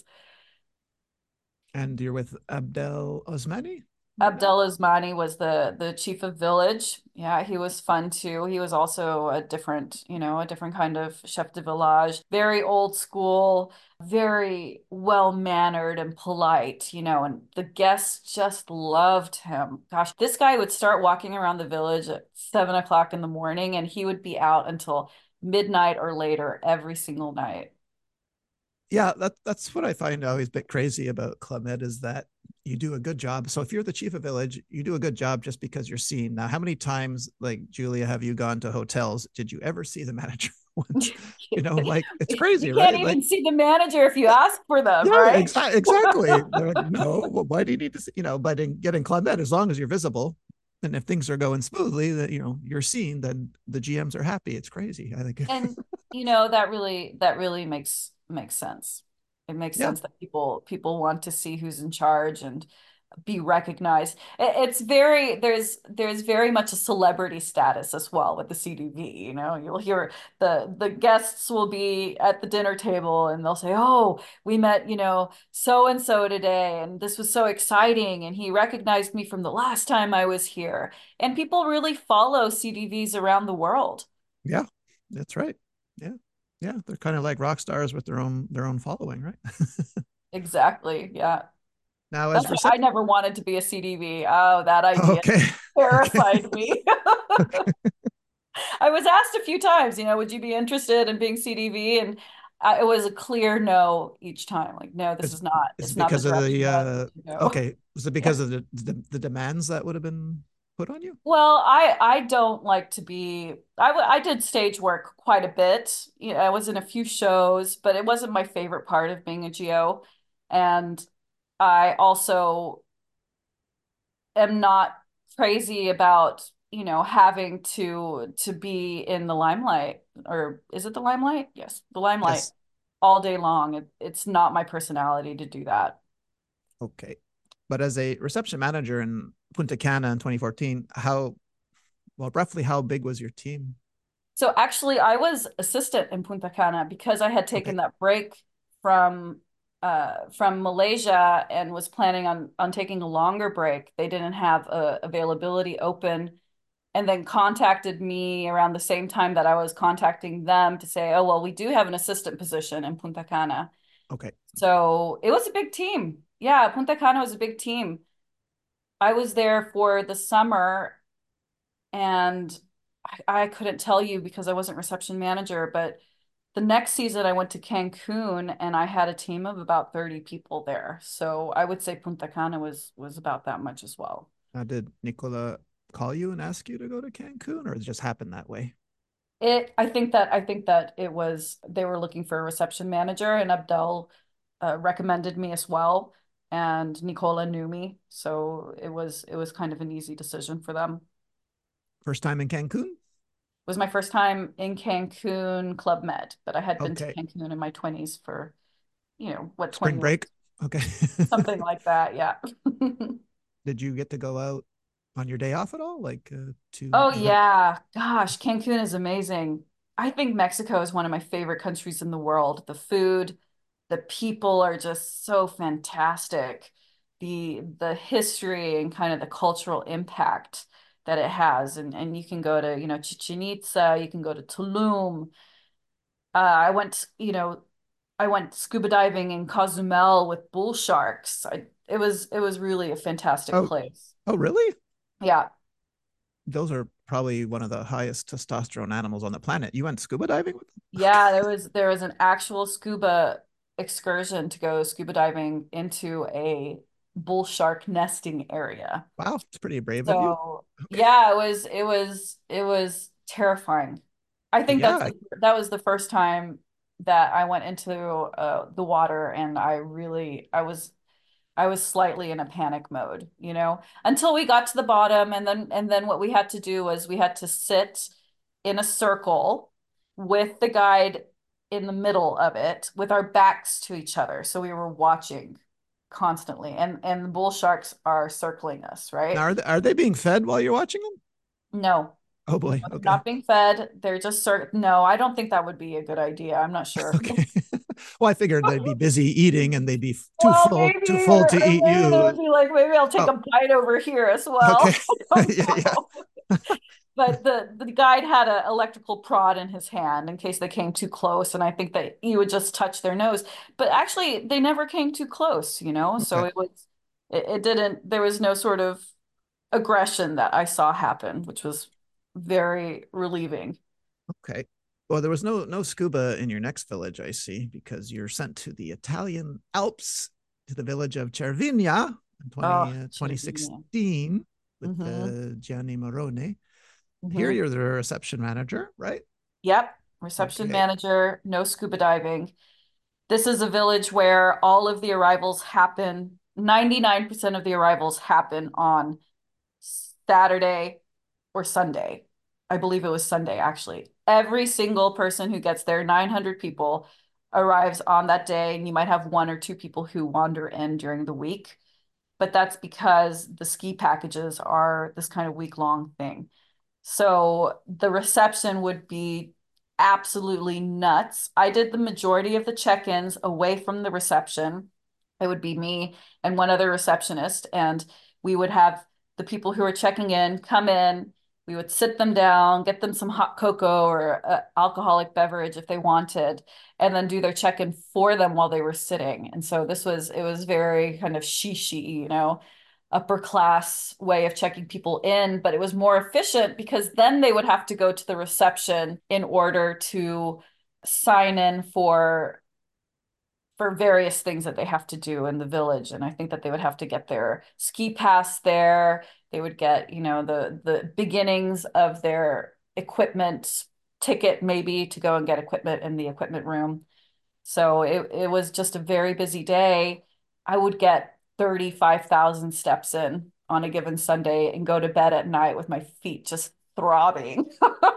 and you're with Abdel Osmani right now? Abdel Osmani was the the chief of village. Yeah, he was fun too. He was also a different, you know, a different kind of chef de village. Very old school, very well mannered and polite, you know, and the guests just loved him. Gosh, this guy would start walking around the village at seven o'clock in the morning and he would be out until midnight or later every single night. Yeah, that that's what I find always a bit crazy about Club Med is that you do a good job. So if you're the chief of village, you do a good job just because you're seen. Now, how many times, like Julia, have you gone to hotels? Did you ever see the manager once? You know, like it's crazy, You can't right? Like, even see the manager if you ask for them, yeah, right? exactly, exactly. They're like, no, well, why do you need to see? You know, but in getting Club Med, as long as you're visible, and if things are going smoothly, that you know you're seen, then the G Ms are happy. It's crazy. I think. And you know, that really that really makes makes sense. It makes Yeah, sense that people people want to see who's in charge and be recognized. It- It's very there's there's very much a celebrity status as well with the C D V. You know, you'll hear the the guests will be at the dinner table and they'll say, "Oh, we met, you know, so and so today, and this was so exciting, and he recognized me from the last time I was here." And people really follow C D Vs around the world. yeah, that's right. Yeah, yeah, they're kind of like rock stars with their own their own following, right? Exactly. Yeah. Now, That's as why I recep- never wanted to be a C D V. Oh, that idea okay, okay, terrified me. I was asked a few times, you know, would you be interested in being C D V? And I, it was a clear no each time. Like, no, this it's is not, it's it's not the because of direction the that I need to uh go. okay, was it Yeah. because of the the, the demands that would have been put on you? Well, I I don't like to be. I w- I did stage work quite a bit. You know, I was in a few shows, but it wasn't my favorite part of being a G O. And I also am not crazy about you know, having to to be in the limelight, or is it the limelight? Yes, the limelight Yes. all day long. It, it's not my personality to do that. Okay. But as a reception manager in Punta Cana in twenty fourteen, how, well, roughly how big was your team? So actually, I was assistant in Punta Cana because I had Okay. taken that break from uh, from Malaysia and was planning on on taking a longer break. They didn't have a availability open, and then contacted me around the same time that I was contacting them to say, "Oh, well, we do have an assistant position in Punta Cana." Okay. So it was a big team. Yeah, Punta Cana was a big team. I was there for the summer, and I, I couldn't tell you because I wasn't reception manager, but the next season I went to Cancun and I had a team of about thirty people there. So I would say Punta Cana was was about that much as well. Now, did Nicola call you and ask you to go to Cancun, or it just happened that way? It I think that I think that it was they were looking for a reception manager, and Abdel uh, recommended me as well, and Nicola knew me, so it was it was kind of an easy decision for them. First time in Cancun? It was my first time in Cancun Club Med, but I had been to Okay. Cancun in my twenties for, you know, what, twenty Spring years, break? Okay. something like that. Yeah. Did you get to go out on your day off at all? Like uh, to Oh event? yeah. Gosh, Cancun is amazing. I think Mexico is one of my favorite countries in the world. The food, the people are just so fantastic. The the history and kind of the cultural impact that it has. And and you can go to, you know, Chichen Itza, you can go to Tulum. Uh, I went, you know, I went scuba diving in Cozumel with bull sharks. I, it was it was really a fantastic Oh, place. oh, really? Yeah. Those are probably one of the highest testosterone animals on the planet. You went scuba diving with them? Yeah, there was there was an actual scuba excursion to go scuba diving into a bull shark nesting area. Wow, it's pretty brave of you. So Okay. yeah, it was it was it was terrifying. I think that's Yeah, that was the first time that I went into uh, the water, and I really I was I was slightly in a panic mode, you know, until we got to the bottom, and then and then what we had to do was we had to sit in a circle with the guide in the middle of it with our backs to each other. So we were watching constantly, and and the bull sharks are circling us, now right? are they, are they being fed while you're watching them? No, Oh boy. they're Okay. not being fed. They're just cir no, I don't think that would be a good idea. I'm not sure. Okay. Well, I figured they'd be busy eating and they'd be too Well, full, too maybe, full or, to or eat maybe they would you. be like, maybe I'll take Oh, a bite over here as okay. well. I don't Yeah, yeah. know. But the the guide had an electrical prod in his hand in case they came too close, and I think that you would just touch their nose. But actually, they never came too close, you know. So Okay. it was, it, it didn't. There was no sort of aggression that I saw happen, which was very relieving. Okay. Well, there was no no scuba in your next village, I see, because you're sent to the Italian Alps to the village of Cervinia in Oh, 20, uh, Cervinia. twenty sixteen with Mm-hmm. uh, Gianni Morone. Here Mm-hmm. you're the reception manager, right? Yep. Reception Okay. manager, no scuba diving. This is a village where all of the arrivals happen, ninety-nine percent of the arrivals happen on Saturday or Sunday. I believe it was Sunday, actually. Every single person who gets there, nine hundred people, arrives on that day, and you might have one or two people who wander in during the week. But that's because the ski packages are this kind of week long thing. So the reception would be absolutely nuts. I did the majority of the check-ins away from the reception. It would be me and one other receptionist, and we would have the people who are checking in come in. We would sit them down, get them some hot cocoa or uh, alcoholic beverage if they wanted, and then do their check-in for them while they were sitting. And so this was, it was very kind of shishi, you know, upper class way of checking people in, but it was more efficient because then they would have to go to the reception in order to sign in for for various things that they have to do in the village. And I think that they would have to get their ski pass there. They would get, you know, the the beginnings of their equipment ticket maybe to go and get equipment in the equipment room. So it, it was just a very busy day. I would get thirty-five thousand steps in. on a given Sunday and go to bed at night with my feet just throbbing.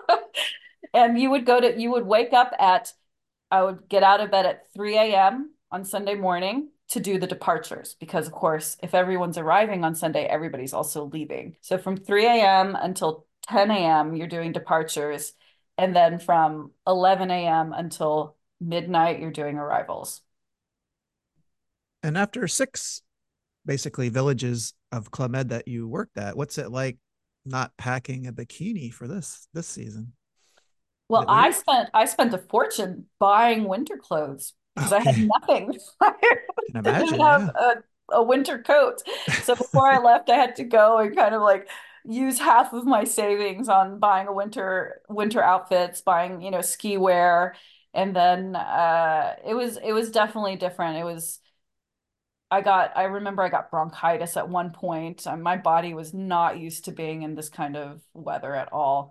And you would go to, you would wake up at, I would get out of bed at three a m on Sunday morning to do the departures because, of course, if everyone's arriving on Sunday, everybody's also leaving. So from three a m until ten a m, you're doing departures. And then from eleven a m until midnight, you're doing arrivals. And after six basically villages of Club Med that you worked at, what's it like not packing a bikini for this this season? Is Well, it I weird? spent I spent a fortune buying winter clothes because I had Okay, nothing. I can didn't imagine. have Yeah. a, a winter coat. So before I left, I had to go and kind of like use half of my savings on buying a winter winter outfits, buying, you know, ski wear. And then uh it was it was definitely different. It was I got I remember I got bronchitis at one point. Um, my body was not used to being in this kind of weather at all.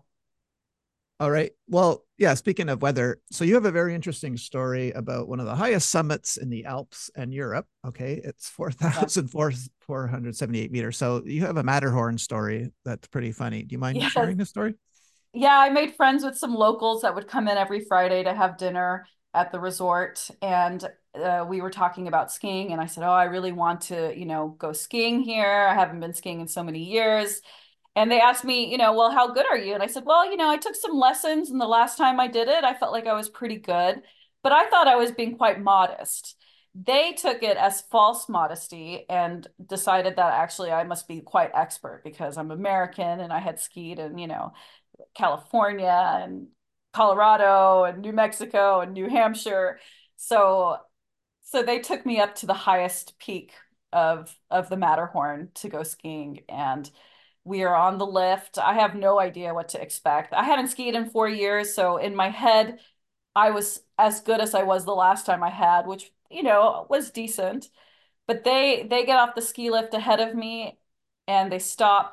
All right. Well, yeah, speaking of weather, so you have a very interesting story about one of the highest summits in the Alps and Europe. Okay. It's Yeah. four thousand four hundred seventy-eight meters. So you have a Matterhorn story that's pretty funny. Do you mind Yes. sharing this story? Yeah, I made friends with some locals that would come in every Friday to have dinner at the resort. And uh, we were talking about skiing. And I said, oh, I really want to, you know, go skiing here. I haven't been skiing in so many years. And they asked me, you know, well, how good are you? And I said, well, you know, I took some lessons. And the last time I did it, I felt like I was pretty good. But I thought I was being quite modest. They took it as false modesty and decided that actually I must be quite expert because I'm American and I had skied and, you know, California and Colorado and New Mexico and New Hampshire. So so they took me up to the highest peak of of the Matterhorn to go skiing and we are on the lift. I have no idea what to expect. I hadn't skied in four years, so in my head I was as good as I was the last time I had, which, you know, was decent. But they they get off the ski lift ahead of me and they stop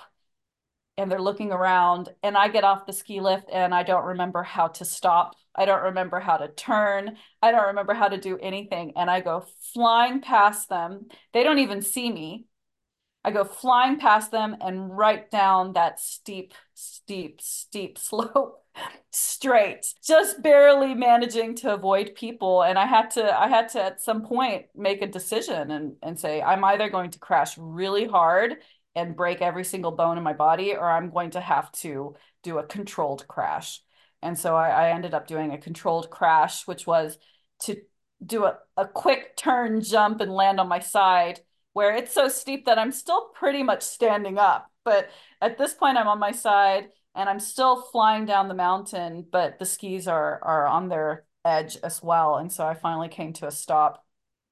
and they're looking around and I get off the ski lift and I don't remember how to stop. I don't remember how to turn. I don't remember how to do anything. And I go flying past them. They don't even see me. I go flying past them and right down that steep, steep, steep slope straight, just barely managing to avoid people. And I had to, I had to at some point make a decision and, and say, I'm either going to crash really hard and break every single bone in my body, or I'm going to have to do a controlled crash. And so I, I ended up doing a controlled crash, which was to do a, a quick turn, jump, and land on my side where it's so steep that I'm still pretty much standing up. But at this point, I'm on my side and I'm still flying down the mountain, but the skis are are on their edge as well. And so I finally came to a stop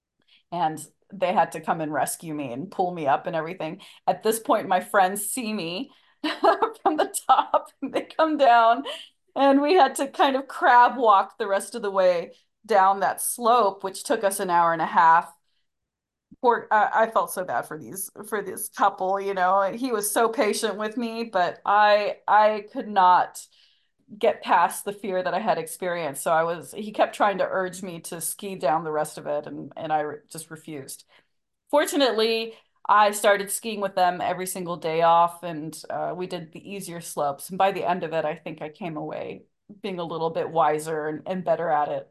and they had to come and rescue me and pull me up and everything. At this point, my friends see me from the top and they come down and we had to kind of crab walk the rest of the way down that slope, which took us an hour and a half. Poor, I, I felt so bad for these for this couple, you know. He was so patient with me, but I I could not get past the fear that I had experienced. So I was he kept trying to urge me to ski down the rest of it and and I re just refused. Fortunately, I started skiing with them every single day off and uh, we did the easier slopes. And by the end of it, I think I came away being a little bit wiser and, and better at it.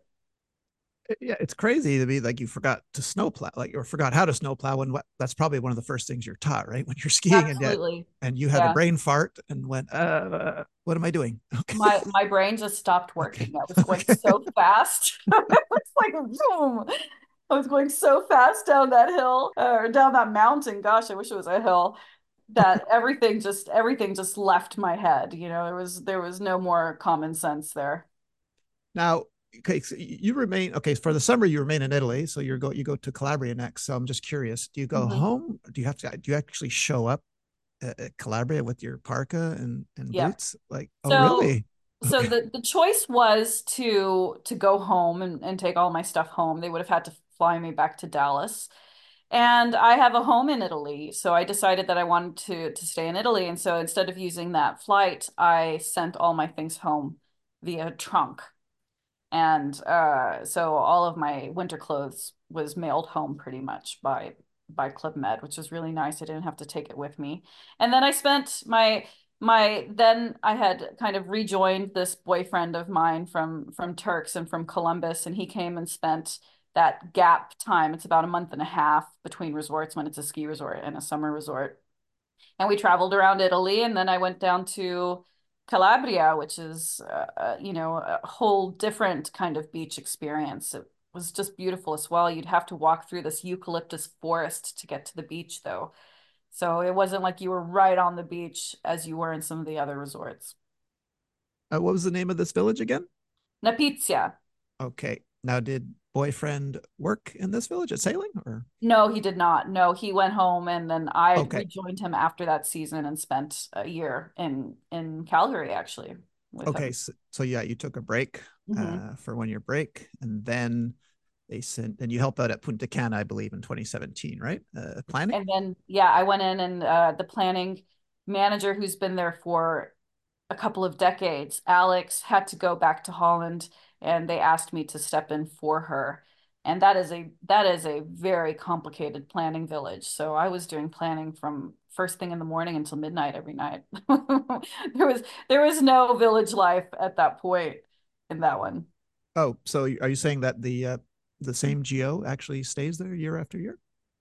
Yeah, it's crazy to be like you forgot to snowplow, like or forgot how to snowplow when what that's probably one of the first things you're taught, right? When you're skiing and yet Absolutely. and you had a Yeah. brain fart and went, uh, what am I doing? Okay. My my brain just stopped Okay. working. I was going Okay. so fast. It was like boom. I was going so fast down that hill or down that mountain. Gosh, I wish it was a hill. That everything just everything just left my head. You know, there was there was no more common sense there. Now, okay, so you remain okay for the summer. You remain in Italy, so you go you go to Calabria next. So I'm just curious: do you go Hmm. home? Do you have to? Do you actually show up at, at Calabria with your parka and and Yeah. boots? Like, oh, So really? so Okay. the the choice was to to go home and, and take all my stuff home. They would have had to fly me back to Dallas. And I have a home in Italy, so I decided that I wanted to to stay in Italy. And so instead of using that flight, I sent all my things home via trunk. And uh, so all of my winter clothes was mailed home pretty much by by Club Med, which was really nice. I didn't have to take it with me. And then I spent my my then I had kind of rejoined this boyfriend of mine from from Turks and from Columbus, and he came and spent that gap time. It's about a month and a half between resorts when it's a ski resort and a summer resort. And we traveled around Italy, and then I went down to Calabria, which is uh, uh, you know, a whole different kind of beach experience. It was just beautiful as well. You'd have to walk through this eucalyptus forest to get to the beach, though. So it wasn't like you were right on the beach as you were in some of the other resorts. Uh, what was the name of this village again? Napizia. Okay. Now, did boyfriend work in this village at sailing or? No, he did not. No, he went home, and then I Okay. rejoined him after that season and spent a year in in Calgary actually with Okay. him. So, so yeah, you took a break Hmm. uh, for one year break, and then they sent, and you helped out at Punta Cana, I believe, in twenty seventeen, right? Uh, planning. And then yeah, I went in, and uh, the planning manager who's been there for a couple of decades, Alex, had to go back to Holland, and they asked me to step in for her. And that is a that is a very complicated planning village. So I was doing planning from first thing in the morning until midnight every night. There was there was no village life at that point in that one. Oh, so are you saying that the uh, the same G O actually stays there year after year?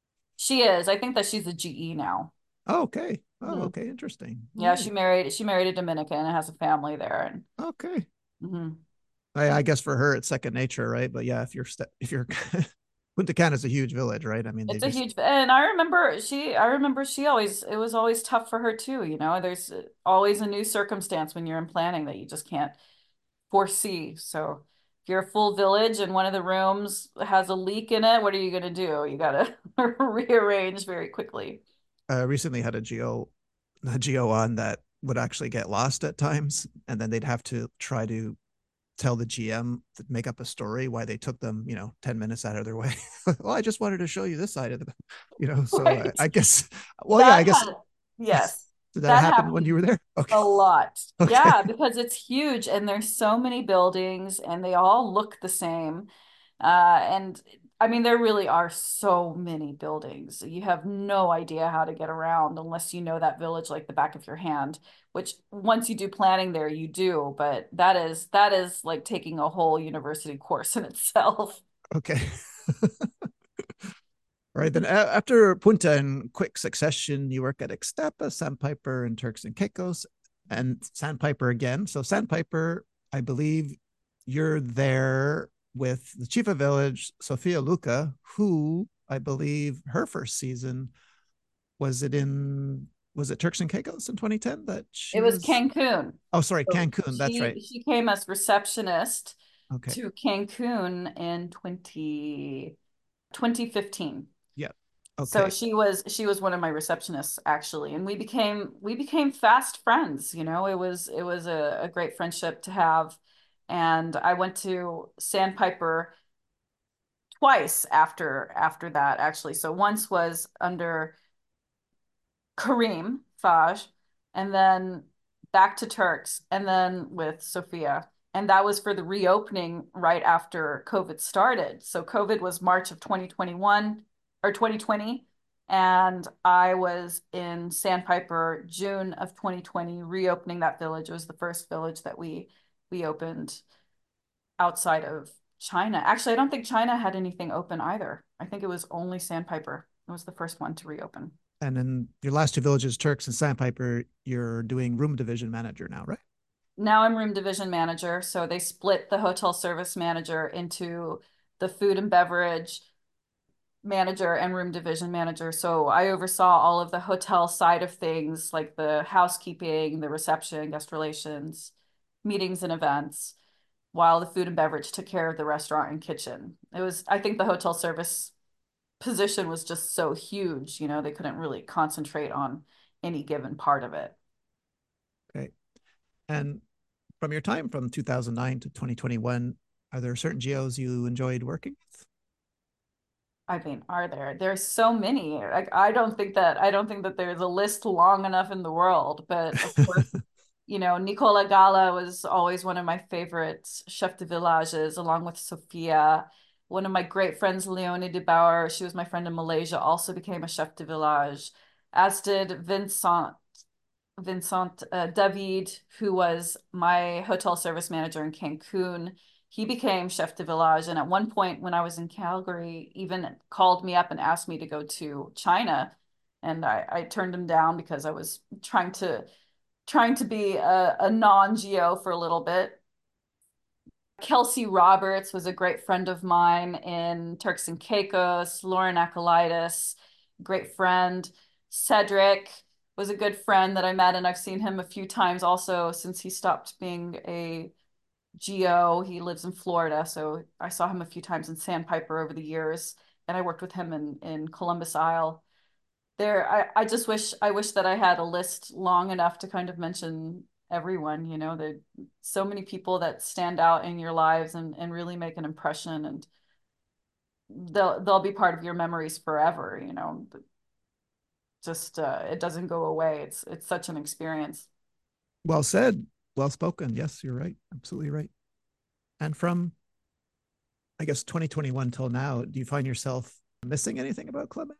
She is. I think that she's a G E now. Oh, okay. Oh, Mhm. okay. Interesting. All Yeah, she right. married she married a Dominican and has a family there. And Okay. mhm. I, I guess for her it's second nature, right? But yeah, if you're st- if you're Punta Cana is a huge village, right? I mean, they It's a just huge, and I remember she, I remember she always, it was always tough for her too, you know, there's always a new circumstance when you're in planning that you just can't foresee. So if you're a full village and one of the rooms has a leak in it, what are you going to do? You got to rearrange very quickly. uh, recently had a G O a G O on that would actually get lost at times, and then they'd have to try to tell the G M to make up a story why they took them, you know, ten minutes out of their way. Well, I just wanted to show you this side of the, you know, so uh, Right. I guess, well, yeah, I That guess, had, yes, did that that happen when you happened were there? Okay. a lot. Okay. Yeah, because it's huge and there's so many buildings and they all look the same. Uh, and I mean, there really are so many buildings. You have no idea how to get around unless you know that village like the back of your hand, which once you do planning there, you do. But that is that is like taking a whole university course in itself. Okay. All right. Then after Punta in quick succession, you work at Ixtapa, Sandpiper, and Turks and Caicos, and Sandpiper again. So Sandpiper, I believe you're there with the chief of village, Sofia Luca, who I believe her first season was it in was it Turks and Caicos in twenty ten that she It was was? Cancun. Oh, sorry, So Cancun. That's right. she she came as receptionist Okay. to Cancun in twenty twenty fifteen. Yeah. So Okay. she was she was one of my receptionists actually, and we became we became fast friends, you know. It was it was a, a great friendship to have. And I went to Sandpiper twice after after that actually. So once was under Kareem Faj, and then back to Turks, and then with Sophia. And that was for the reopening right after COVID started. So COVID was March of twenty twenty-one or twenty twenty. And I was in Sandpiper June of twenty twenty, reopening that village. It was the first village that we we opened outside of China. Actually, I don't think China had anything open either. I think it was only Sandpiper. It was the first one to reopen. And in your last two villages, Turks and Sandpiper, you're doing room division manager now, right? Now I'm room division manager. So they split the hotel service manager into the food and beverage manager and room division manager. So I oversaw all of the hotel side of things, like the housekeeping, the reception, guest relations, meetings and events, while the food and beverage took care of the restaurant and kitchen. It was, I think the hotel service position was just so huge, you know, they couldn't really concentrate on any given part of it. Okay. And from your time from two thousand nine to twenty twenty-one, are there certain G Os you enjoyed working I mean, are there? There's so many. Like, I don't think that I don't think that there's a list long enough in the world. But of course, with? you know, Nicola Gala was always one of my favorite chef de villages, along with Sophia. One of my great friends, Leonie de Bauer, she was my friend in Malaysia, also became a chef de village, as did Vincent Vincent uh, David, who was my hotel service manager in Cancun. He became chef de village, and at one point when I was in Calgary, even called me up and asked me to go to China, and I, I turned him down because I was trying to trying to be a, a non-geo for a little bit. Kelsey Roberts was a great friend of mine in Turks and Caicos. Lauren Akalaitis, great friend. Cedric was a good friend that I met, and I've seen him a few times also since he stopped being a geo. He lives in Florida, so I saw him a few times in Sandpiper over the years, and I worked with him in in Columbus Isle. There, I, I just wish I wish that I had a list long enough to kind of mention everyone, you know, there so many people that stand out in your lives and, and really make an impression, and they'll they'll be part of your memories forever, you know. Just uh, it doesn't go away. It's it's such an experience. Well said. Well spoken. Yes, you're right. Absolutely right. And from, I guess, twenty twenty-one till now, do you find yourself missing anything about Club Med?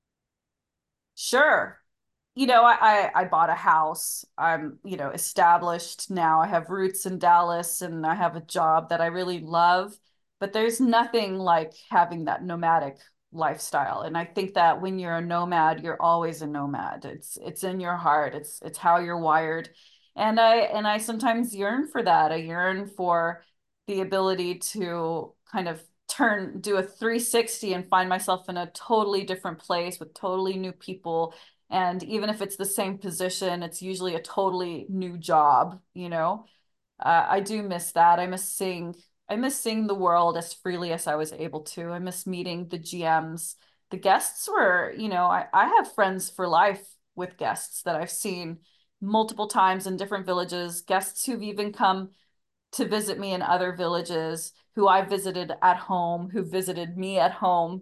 Sure. You know, I, I I bought a house. I'm, you know, established now. I have roots in Dallas and I have a job that I really love, but there's nothing like having that nomadic lifestyle. And I think that when you're a nomad, you're always a nomad. It's it's in your heart. It's it's how you're wired. And I and I sometimes yearn for that. I yearn for the ability to kind of turn do a three sixty and find myself in a totally different place with totally new people, and even if it's the same position, it's usually a totally new job, you know. Uh, I do miss that. I miss seeing I miss seeing the world as freely as I was able to. I miss meeting the G Ms. The guests were, you know, I, I have friends for life with guests that I've seen multiple times in different villages, guests who've even come to visit me in other villages, who I visited at home, who visited me at home.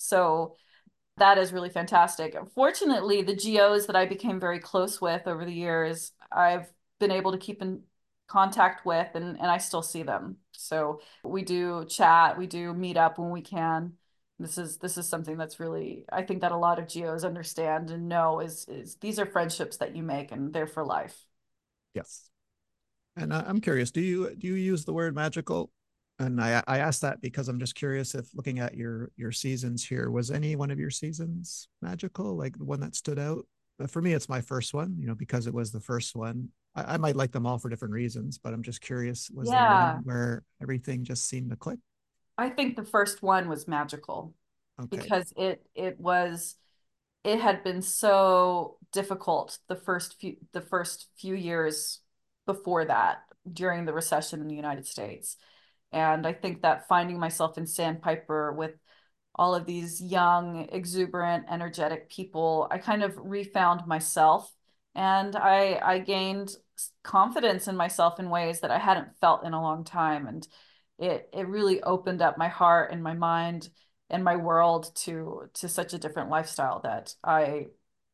So that is really fantastic. Fortunately, the G Os that I became very close with over the years, I've been able to keep in contact with, and, and I still see them. So we do chat, we do meet up when we can. This is this is something that's really, I think that a lot of G Os understand and know is is these are friendships that you make and they're for life. Yes. And uh, I'm curious, do you do you use the word magical? And I I asked that because I'm just curious if, looking at your your seasons here, was any one of your seasons magical, like the one that stood out? But for me, it's my first one, you know, because it was the first one. I, I might like them all for different reasons, but I'm just curious, was there one Yeah, where everything just seemed to click? I think the first one was magical Okay. because it it was it had been so difficult the first few the first few years before that during the recession in the United States. And I think that finding myself in Sandpiper with all of these young, exuberant, energetic people, I kind of refound myself, and I I gained confidence in myself in ways that I hadn't felt in a long time. And it it really opened up my heart and my mind and my world to to such a different lifestyle that I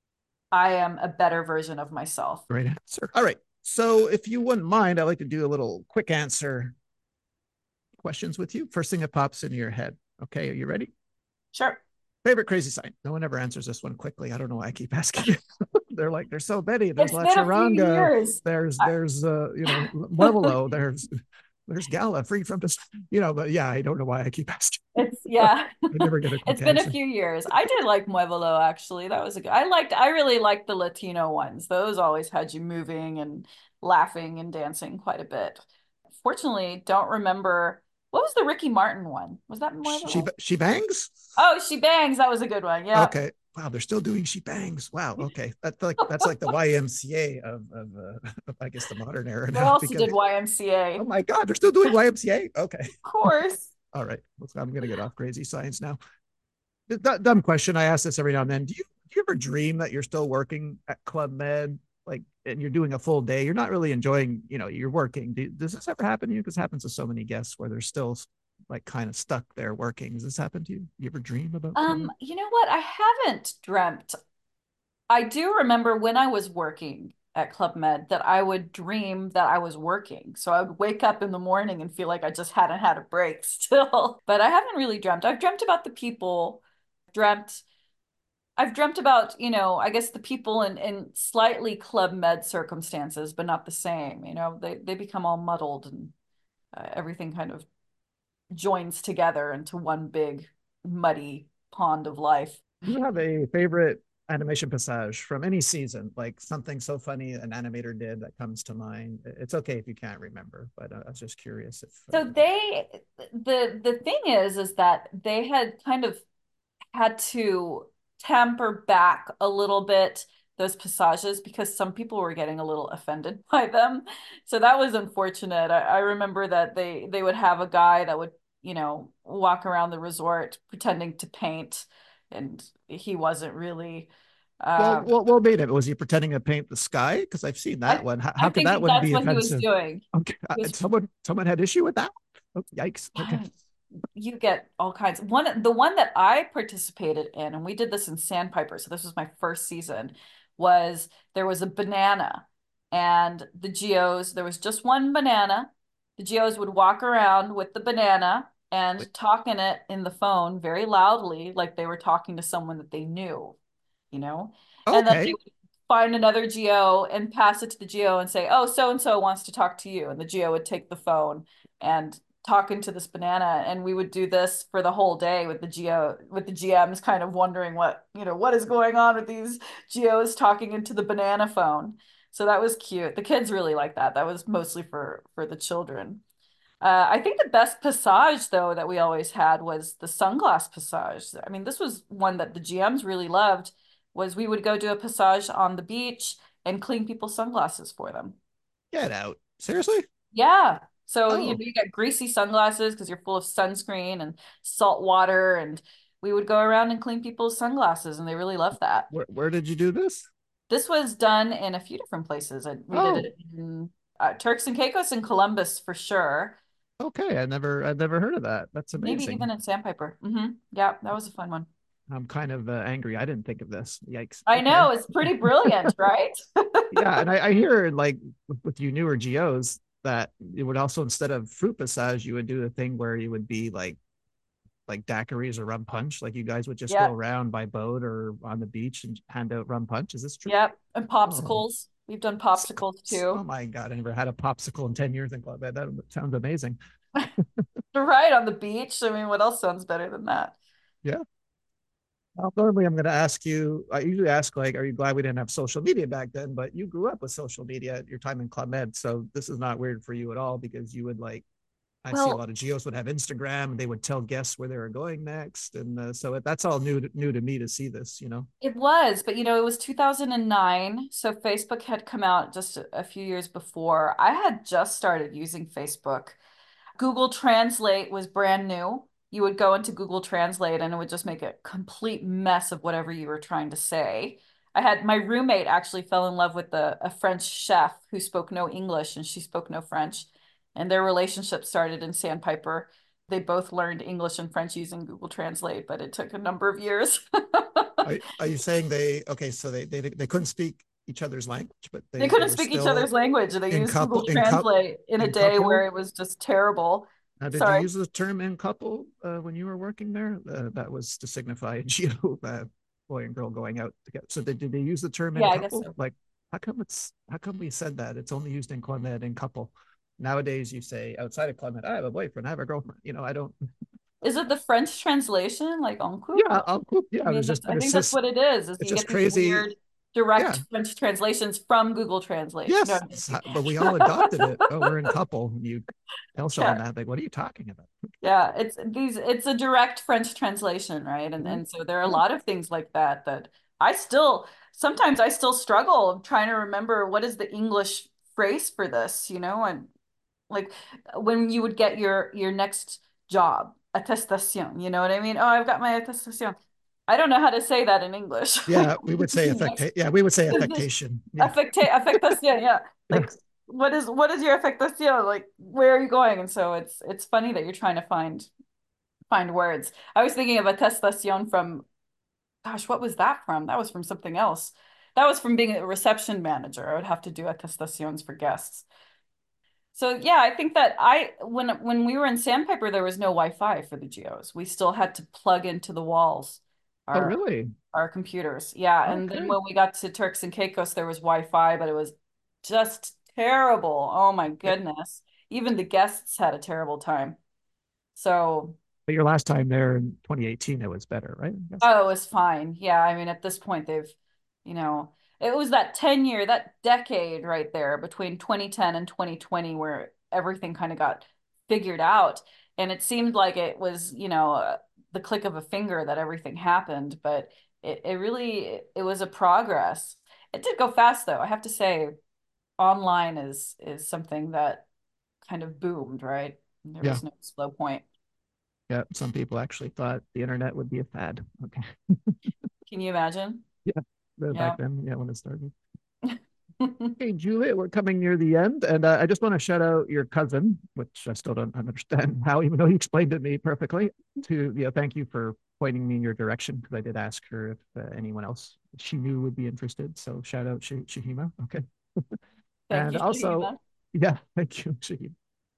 I am a better version of myself. Great answer. All right. So if you wouldn't mind, I'd like to do a little quick answer questions with you. First thing that pops into your head. Okay, are you ready? Sure. Favorite crazy sign. No one ever answers this one quickly. I don't know why I keep asking. They're like, there's so many. There's It's La been a few Charanga. years. There's I- there's uh you know Muevalo. There's there's Gala free from this. You know, but yeah, I don't know why I keep asking. It's yeah. I never get a quick It's been a answer. few years. I did like Muevolo actually. That was a good. I liked I really liked the Latino ones. Those always had you moving and laughing and dancing quite a bit. Fortunately, don't remember what was the Ricky Martin one? Was that She Muevolo? she bangs. Oh, She Bangs. That was a good one. Yeah. Okay. Wow, they're still doing she bangs. Wow. Okay, that's like that's like the Y M C A of of uh, I guess the modern era They now also because did Y M C A. oh Of my God, they're still doing Y M C A. Okay. course. All right. I'm gonna get off crazy science now. D- dumb question. I ask this every now and then. Do you do you ever dream that you're still working at Club Med, like, and you're doing a full day? You're not really enjoying, you know, you're working. Do, does this ever happen to you? Because it happens to so many guests where they're still like kind of stuck there working. Does this happen to you? You ever dream about Club Um, Med? you know what? I haven't dreamt. I do remember when I was working. at Club Med that I would dream that I was working. So I would wake up in the morning and feel like I just hadn't had a break still. But I haven't really dreamt. I've dreamt about the people, dreamt I've dreamt about, you know, I guess the people in, in slightly Club Med circumstances, but not the same. You know, they they become all muddled and uh, everything kind of joins together into one big muddy pond of life. Do you have a favorite animation passage from any season, like something so funny an animator did that comes to mind? It's okay if you can't remember, but I was just curious if. So Uh... they the the thing is is that they had kind of had to tamper back a little bit those passages because some people were getting a little offended by them. So that was unfortunate. I, I remember that they they would have a guy that would, you know, walk around the resort pretending to paint, and he wasn't really. Well, Um, what, what made it? Was he pretending to paint the sky? Because I've seen that I one. How, I how could that think one that's be what he was offensive? doing. Okay, uh, He was someone someone had issue with that. Oh, yikes. Okay. you get all kinds. One, the one that I participated in, and we did this in Sandpiper, so this was my first season, was there was a banana, and the Geos, there was just one banana. The Geos would walk around with the banana and talk in it in the phone very loudly, like they were talking to someone that they knew, you know? And then they Okay. would find another Geo and pass it to the Geo and say, "Oh, so and so wants to talk to you." And the Geo would take the phone and talk into this banana. And we would do this for the whole day with the Geo, with the G Ms kind of wondering what, you know, what is going on with these Geos talking into the banana phone. So that was cute. The kids really liked that. That was mostly for for the children. Uh, I think the best passage, though, that we always had was the sunglass passage. I mean, this was one that the G Ms really loved, was we would go do a passage on the beach and clean people's sunglasses for them. Get out. Seriously? Yeah. So, you know, Oh, you get greasy sunglasses because you're full of sunscreen and salt water, and we would go around and clean people's sunglasses, and they really loved that. where where did you do this? This was done in a few different places. And we did Oh, it in uh, Turks and Caicos and Columbus for sure. okay. I never I never heard of that. That's Maybe amazing. even in Sandpiper. Hmm. Yeah, that was a fun one. I'm kind of uh, angry. I didn't think of this. Yikes. I Okay. know, it's pretty brilliant, right? Yeah, and I, I hear like with, with you newer Geos that it would also instead of fruit passage, you would do the thing where you would be like like daiquiris or rum punch. Like you guys would just go Yeah, around by boat or on the beach and hand out rum punch. Is this true? yeah. And Oh, popsicles. We've done popsicles oh too. my God. I never had a popsicle in ten years in Club Med. That sounds amazing. Right on the beach. I mean, what else sounds better than that? Yeah. Well, normally I'm going to ask you, I usually ask, like, are you glad we didn't have social media back then? But you grew up with social media at your time in Club Med. So this is not weird for you at all because you would like, I see a Well, lot of Geos would have Instagram and they would tell guests where they were going next. And uh, so that's all new to, new to me to see this, you know? it was, but you know, it was two thousand nine, so Facebook had come out just a a few years before. I had just started using Facebook. Google Translate was brand new. You would go into Google Translate and it would just make a complete mess of whatever you were trying to say. I had my roommate actually fell in love with a, a French chef who spoke no English and she spoke no French. And their relationship started in Sandpiper. They both learned English and French using Google Translate, but it took a number of years. Are, are you saying they, okay, so they, they, they couldn't speak each other's language, but They they, they couldn't were speak each still other's language and they in used Google couple, in cup, Translate in a in day where couple? it was just terrible. Now, did you Sorry. use the term in couple uh, when you were working there? Uh, that was to signify geo uh, boy and girl going out together. So did, did they use the term in Yeah, I guess couple? so. Like, how come it's how come we said that? It's only used in Club Med in couple. Nowadays, you say outside of Club Med, I have a boyfriend, I have a girlfriend. You know, I don't. Is it the French translation, like en couple? Yeah, I'll, yeah. I I mean, was that's, just, I it's think that's just, what it is, is it's you just get these crazy. weird direct Yeah. French translations from Google Translate. No, I'm Yes, joking. but we all adopted it. Oh, we're in couple. You tell someone Yeah. that, like, what are you talking about? Yeah, it's these it's a direct French translation, right? And Mhm. and so there are a Yeah. lot of things like that that I still sometimes I still struggle trying to remember what is the English phrase for this, you know, and like when you would get your your next job, attestation, you know what I mean? Oh, I've got my attestation. I don't know how to say that in English. Yeah, we would say Next, affect. Yeah, we would say affectation. Yeah. affecta affectation, yeah. Yeah. Like what is what is your affectation? Like where are you going? And so it's it's funny that you're trying to find find words. I was thinking of attestation from gosh, what was that from? That was from something else. That was from being a reception manager. I would have to do attestaciones for guests. So yeah, I think that I when when we were in Sandpiper, there was no Wi-Fi for the geos. We still had to plug into the walls Oh, our really? our computers. Yeah, and then Okay. when we got to Turks and Caicos, there was Wi-Fi, but it was just terrible. Oh my But goodness. Even the guests had a terrible time. So, your last time there in twenty eighteen, it was better, right? I guess. oh, it was fine. Yeah, I mean, at this point, they've, you know, it was that ten year, that decade right there between twenty ten and twenty twenty where everything kind of got figured out. And it seemed like it was, you know, uh, the click of a finger that everything happened, but it, it really, it was a progress. It did go fast though. I have to say, online is is something that kind of boomed, right? There Yeah. was no slow point. Yeah. Some people actually thought the internet would be a fad. Okay. Can you imagine? Yeah. But back Yeah. then, yeah, when it started. Hey, Julia, we're coming near the end, and uh, I just want to shout out your cousin, which I still don't understand how, even though you explained it to me perfectly. To yeah, thank you for pointing me in your direction because I did ask her if uh, anyone else she knew would be interested. So shout out Sh- Shahima. Okay, Thank and you, also, Shahima. yeah, thank you, Shahima.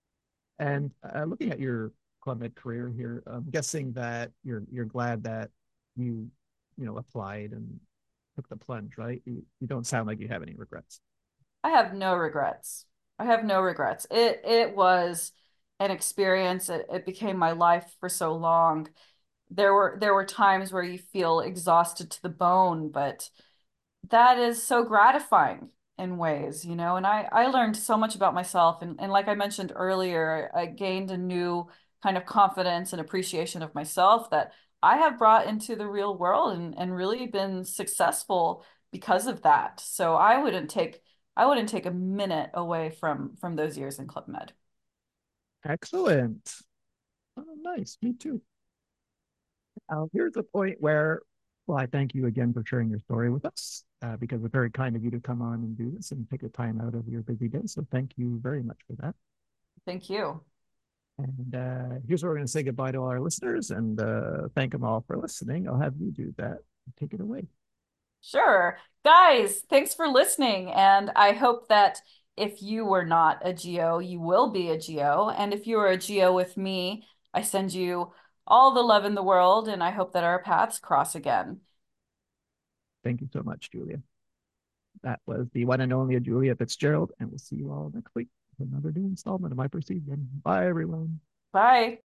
And uh, looking at your Club Med career here, I'm guessing that you're you're glad that you you know applied and took the plunge, right? You, you don't sound like you have any regrets. I have no regrets. I have no regrets. It it was an experience. It, it became my life for so long. There were there were times where you feel exhausted to the bone, but that is so gratifying in ways, you know, and I I learned so much about myself and and like I mentioned earlier, I gained a new kind of confidence and appreciation of myself that I have brought into the real world and and really been successful because of that. So I wouldn't take I wouldn't take a minute away from from those years in Club Med. Excellent. Oh, nice. Me too. Uh, here's a point where, well, I thank you again for sharing your story with us uh, because it's very kind of you to come on and do this and take the time out of your busy day. So thank you very much for that. Thank you. And uh, here's where we're going to say goodbye to all our listeners and uh, thank them all for listening. I'll have you do that. Take it away. Sure. Guys, thanks for listening. And I hope that if you were not a Geo, you will be a Geo. And if you are a Geo with me, I send you all the love in the world, and I hope that our paths cross again. Thank you so much, Julia. That was the one and only Julia Fitzgerald, and we'll see you all next week for another new installment of My Perceived. Bye, everyone. Bye.